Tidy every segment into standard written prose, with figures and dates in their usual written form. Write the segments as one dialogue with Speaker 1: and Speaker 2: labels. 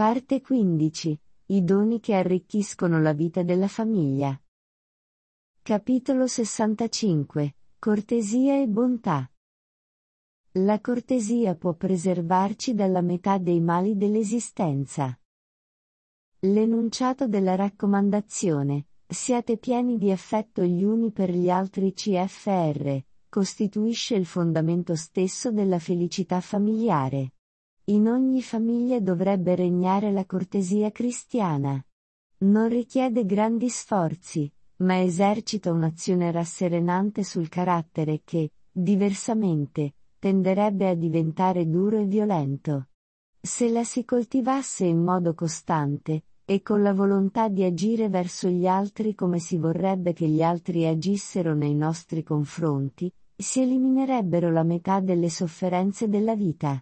Speaker 1: Parte 15. I doni che arricchiscono la vita della famiglia. Capitolo 65. Cortesia e bontà. La cortesia può preservarci dalla metà dei mali dell'esistenza. L'enunciato della raccomandazione, siate pieni di affetto gli uni per gli altri CFR, costituisce il fondamento stesso della felicità familiare. In ogni famiglia dovrebbe regnare la cortesia cristiana. Non richiede grandi sforzi, ma esercita un'azione rasserenante sul carattere che, diversamente, tenderebbe a diventare duro e violento. Se la si coltivasse in modo costante, e con la volontà di agire verso gli altri come si vorrebbe che gli altri agissero nei nostri confronti, si eliminerebbero la metà delle sofferenze della vita.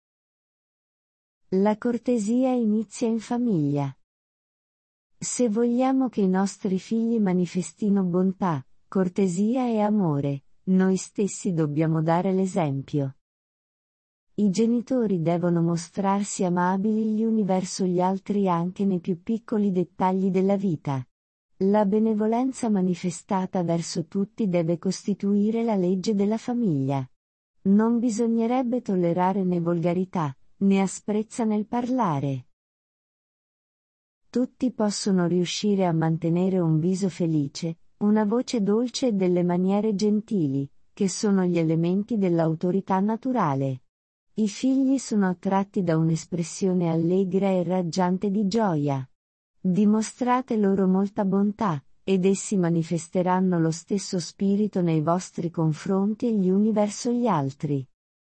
Speaker 1: La cortesia inizia in famiglia. Se vogliamo che i nostri figli manifestino bontà, cortesia e amore, noi stessi dobbiamo dare l'esempio. I genitori devono mostrarsi amabili gli uni verso gli altri anche nei più piccoli dettagli della vita. La benevolenza manifestata verso tutti deve costituire la legge della famiglia. Non bisognerebbe tollerare né volgarità, né asprezza nel parlare. Tutti possono riuscire a mantenere un viso felice, una voce dolce e delle maniere gentili, che sono gli elementi dell'autorità naturale. I figli sono attratti da un'espressione allegra e raggiante di gioia. Dimostrate loro molta bontà, ed essi manifesteranno lo stesso spirito nei vostri confronti e gli uni verso gli altri.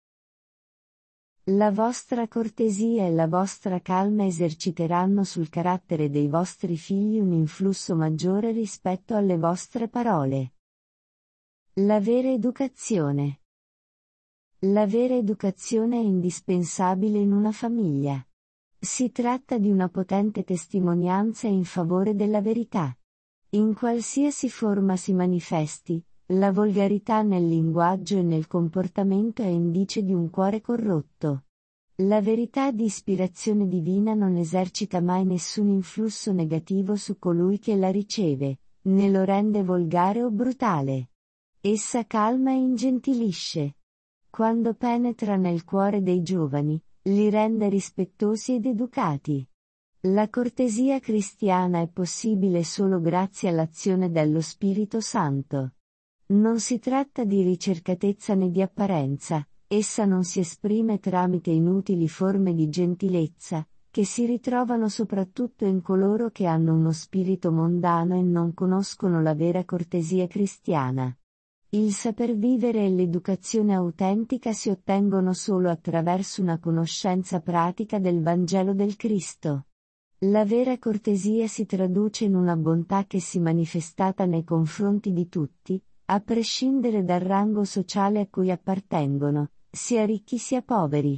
Speaker 1: La vostra cortesia e la vostra calma eserciteranno sul carattere dei vostri figli un influsso maggiore rispetto alle vostre parole. La vera educazione. La vera educazione è indispensabile in una famiglia. Si tratta di una potente testimonianza in favore della verità. In qualsiasi forma si manifesti, la volgarità nel linguaggio e nel comportamento è indice di un cuore corrotto. La verità di ispirazione divina non esercita mai nessun influsso negativo su colui che la riceve, né lo rende volgare o brutale. Essa calma e ingentilisce. Quando penetra nel cuore dei giovani, li rende rispettosi ed educati. La cortesia cristiana è possibile solo grazie all'azione dello Spirito Santo. Non si tratta di ricercatezza né di apparenza, essa non si esprime tramite inutili forme di gentilezza, che si ritrovano soprattutto in coloro che hanno uno spirito mondano e non conoscono la vera cortesia cristiana. Il saper vivere e l'educazione autentica si ottengono solo attraverso una conoscenza pratica del Vangelo del Cristo. La vera cortesia si traduce in una bontà che si manifestata nei confronti di tutti, a prescindere dal rango sociale a cui appartengono, sia ricchi sia poveri.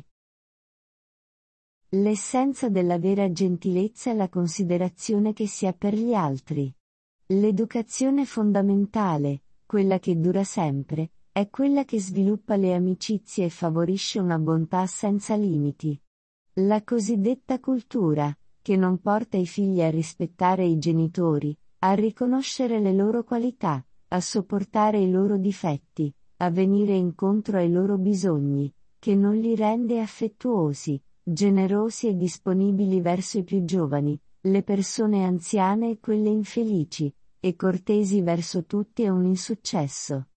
Speaker 1: L'essenza della vera gentilezza è la considerazione che si ha per gli altri. L'educazione fondamentale, quella che dura sempre, è quella che sviluppa le amicizie e favorisce una bontà senza limiti. La cosiddetta cultura, che non porta i figli a rispettare i genitori, a riconoscere le loro qualità, a sopportare i loro difetti, a venire incontro ai loro bisogni, che non li rende affettuosi, generosi e disponibili verso i più giovani, le persone anziane e quelle infelici, e cortesi verso tutti è un insuccesso.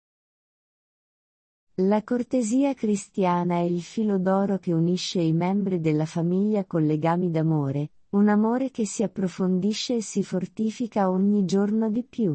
Speaker 1: La cortesia cristiana è il filo d'oro che unisce i membri della famiglia con legami d'amore, un amore che si approfondisce e si fortifica ogni giorno di più.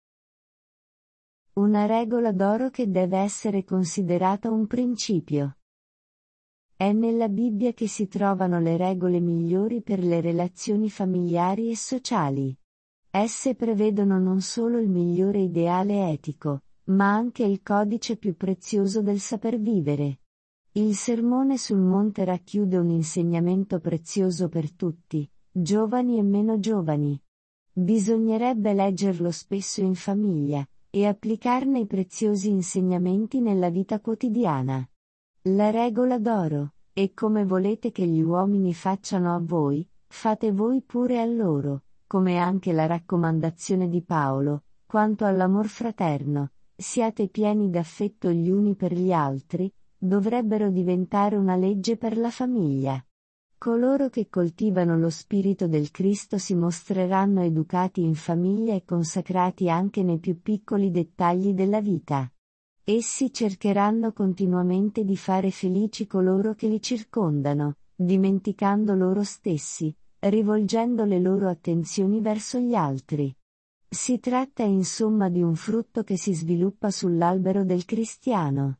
Speaker 1: Una regola d'oro che deve essere considerata un principio. È nella Bibbia che si trovano le regole migliori per le relazioni familiari e sociali. Esse prevedono non solo il migliore ideale etico, ma anche il codice più prezioso del saper vivere. Il Sermone sul Monte racchiude un insegnamento prezioso per tutti, giovani e meno giovani. Bisognerebbe leggerlo spesso in famiglia, e applicarne i preziosi insegnamenti nella vita quotidiana. La regola d'oro, e come volete che gli uomini facciano a voi, Fate voi pure a loro, come anche la raccomandazione di Paolo, quanto all'amor fraterno, siate pieni d'affetto gli uni per gli altri, dovrebbero diventare una legge per la famiglia. Coloro che coltivano lo spirito del Cristo si mostreranno educati in famiglia e consacrati anche nei più piccoli dettagli della vita. Essi cercheranno continuamente di fare felici coloro che li circondano, dimenticando loro stessi, rivolgendo le loro attenzioni verso gli altri. Si tratta insomma di un frutto che si sviluppa sull'albero del cristiano.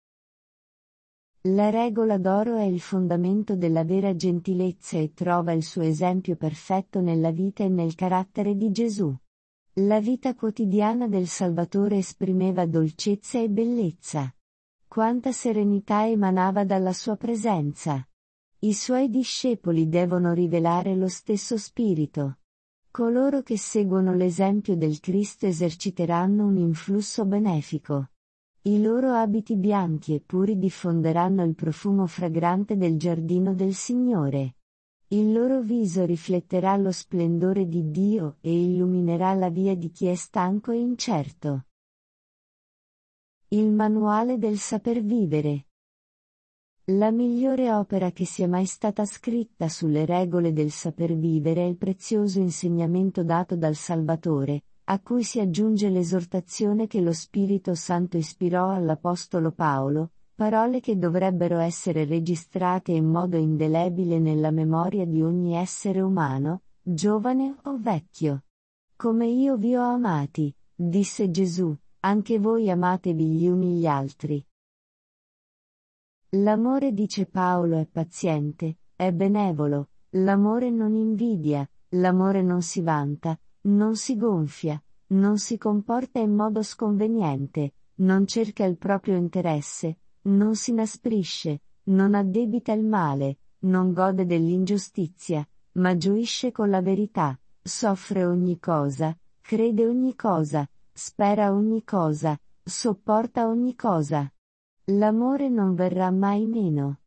Speaker 1: La regola d'oro è il fondamento della vera gentilezza e trova il suo esempio perfetto nella vita e nel carattere di Gesù. La vita quotidiana del Salvatore esprimeva dolcezza e bellezza. Quanta serenità emanava dalla sua presenza. I suoi discepoli devono rivelare lo stesso spirito. Coloro che seguono l'esempio del Cristo eserciteranno un influsso benefico. I loro abiti bianchi e puri diffonderanno il profumo fragrante del giardino del Signore. Il loro viso rifletterà lo splendore di Dio e illuminerà la via di chi è stanco e incerto. Il manuale del saper vivere. La migliore opera che sia mai stata scritta sulle regole del saper vivere è il prezioso insegnamento dato dal Salvatore, a cui si aggiunge l'esortazione che lo Spirito Santo ispirò all'Apostolo Paolo, parole che dovrebbero essere registrate in modo indelebile nella memoria di ogni essere umano, giovane o vecchio. Come io vi ho amati, disse Gesù, anche voi amatevi gli uni gli altri. L'amore, dice Paolo, è paziente, è benevolo, l'amore non invidia, l'amore non si vanta, non si gonfia, non si comporta in modo sconveniente, non cerca il proprio interesse, non si inasprisce, non addebita il male, non gode dell'ingiustizia, ma gioisce con la verità, soffre ogni cosa, crede ogni cosa, spera ogni cosa, sopporta ogni cosa. L'amore non verrà mai meno.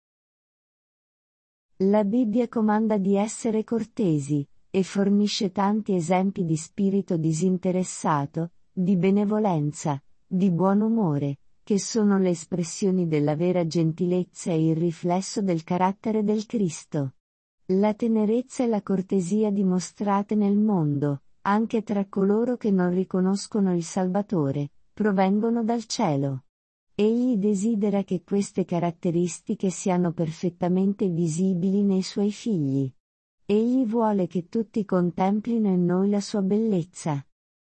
Speaker 1: La Bibbia comanda di essere cortesi, e fornisce tanti esempi di spirito disinteressato, di benevolenza, di buon umore, che sono le espressioni della vera gentilezza e il riflesso del carattere del Cristo. La tenerezza e la cortesia dimostrate nel mondo, anche tra coloro che non riconoscono il Salvatore, provengono dal cielo. Egli desidera che queste caratteristiche siano perfettamente visibili nei suoi figli. Egli vuole che tutti contemplino in noi la sua bellezza.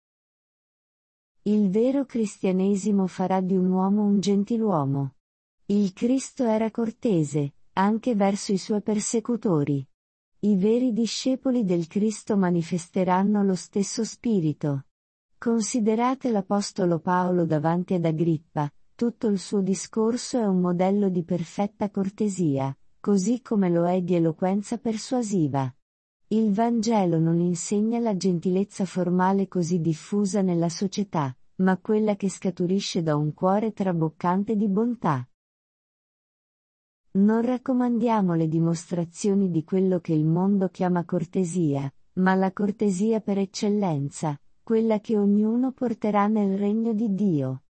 Speaker 1: Il vero cristianesimo farà di un uomo un gentiluomo. Il Cristo era cortese, anche verso i suoi persecutori. I veri discepoli del Cristo manifesteranno lo stesso spirito. Considerate l'Apostolo Paolo davanti ad Agrippa, tutto il suo discorso è un modello di perfetta cortesia, così come lo è di eloquenza persuasiva. Il Vangelo non insegna la gentilezza formale così diffusa nella società, ma quella che scaturisce da un cuore traboccante di bontà. Non raccomandiamo le dimostrazioni di quello che il mondo chiama cortesia, ma la cortesia per eccellenza, quella che ognuno porterà nel regno di Dio.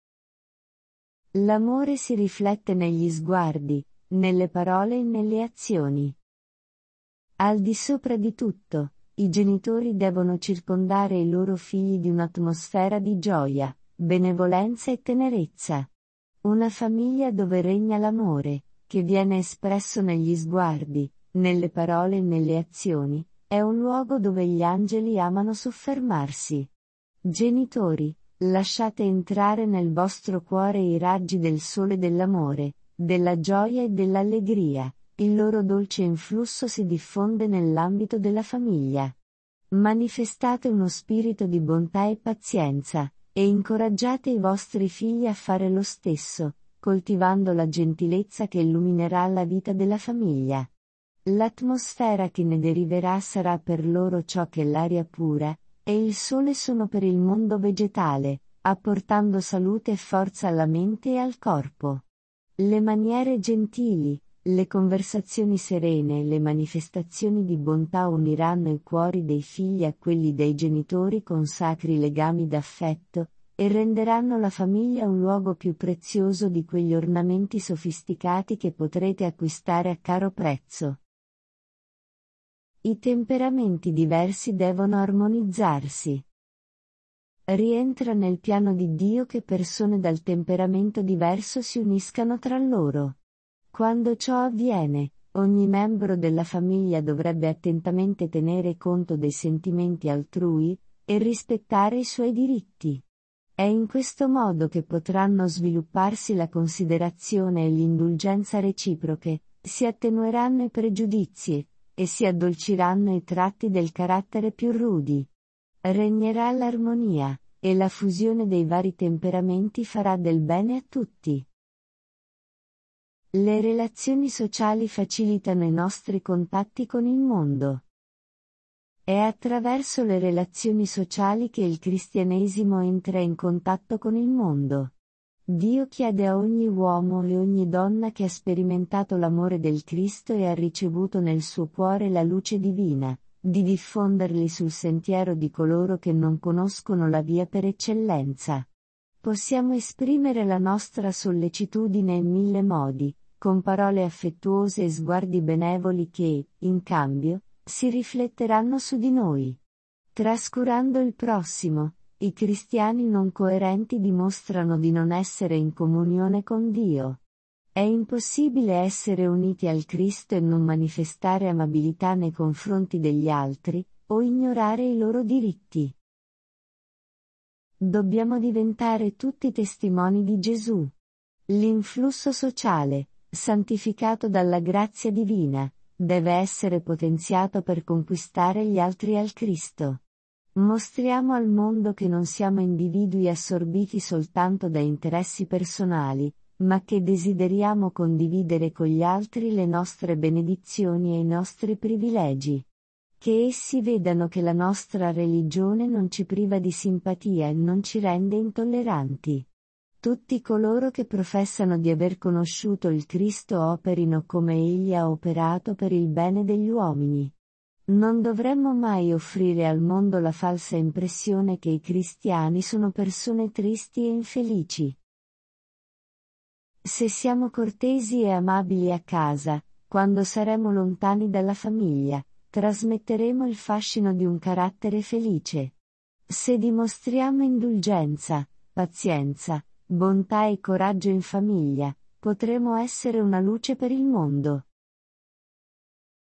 Speaker 1: L'amore si riflette negli sguardi, nelle parole e nelle azioni. Al di sopra di tutto, i genitori devono circondare i loro figli di un'atmosfera di gioia, benevolenza e tenerezza. Una famiglia dove regna l'amore, che viene espresso negli sguardi, nelle parole e nelle azioni, è un luogo dove gli angeli amano soffermarsi. Genitori, lasciate entrare nel vostro cuore i raggi del sole dell'amore, della gioia e dell'allegria, il loro dolce influsso si diffonde nell'ambito della famiglia. Manifestate uno spirito di bontà e pazienza, e incoraggiate i vostri figli a fare lo stesso, coltivando la gentilezza che illuminerà la vita della famiglia. L'atmosfera che ne deriverà sarà per loro ciò che l'aria pura e il sole sono per il mondo vegetale, apportando salute e forza alla mente e al corpo. Le maniere gentili, Le conversazioni serene e le manifestazioni di bontà uniranno i cuori dei figli a quelli dei genitori con sacri legami d'affetto, e renderanno la famiglia un luogo più prezioso di quegli ornamenti sofisticati che potrete acquistare a caro prezzo. I temperamenti diversi devono armonizzarsi. Rientra nel piano di Dio che persone dal temperamento diverso si uniscano tra loro. Quando ciò avviene, ogni membro della famiglia dovrebbe attentamente tenere conto dei sentimenti altrui, e rispettare i suoi diritti. È in questo modo che potranno svilupparsi la considerazione e l'indulgenza reciproche, si attenueranno i pregiudizi, e si addolciranno i tratti del carattere più rudi. Regnerà l'armonia, e la fusione dei vari temperamenti farà del bene a tutti. Le relazioni sociali facilitano i nostri contatti con il mondo. È attraverso le relazioni sociali che il cristianesimo entra in contatto con il mondo. Dio chiede a ogni uomo e ogni donna che ha sperimentato l'amore del Cristo e ha ricevuto nel suo cuore la luce divina, di diffonderli sul sentiero di coloro che non conoscono la via per eccellenza. Possiamo esprimere la nostra sollecitudine in 1000 modi, con parole affettuose e sguardi benevoli che, in cambio, si rifletteranno su di noi. Trascurando il prossimo, i cristiani non coerenti dimostrano di non essere in comunione con Dio. È impossibile essere uniti al Cristo e non manifestare amabilità nei confronti degli altri, o ignorare i loro diritti. Dobbiamo diventare tutti testimoni di Gesù. L'influsso sociale, santificato dalla grazia divina, deve essere potenziato per conquistare gli altri al Cristo. Mostriamo al mondo che non siamo individui assorbiti soltanto da interessi personali, ma che desideriamo condividere con gli altri le nostre benedizioni e i nostri privilegi. Che essi vedano che la nostra religione non ci priva di simpatia e non ci rende intolleranti. Tutti coloro che professano di aver conosciuto il Cristo operino come Egli ha operato per il bene degli uomini. Non dovremmo mai offrire al mondo la falsa impressione che i cristiani sono persone tristi e infelici. Se siamo cortesi e amabili a casa, quando saremo lontani dalla famiglia, trasmetteremo il fascino di un carattere felice. Se dimostriamo indulgenza, pazienza, bontà e coraggio in famiglia, potremo essere una luce per il mondo.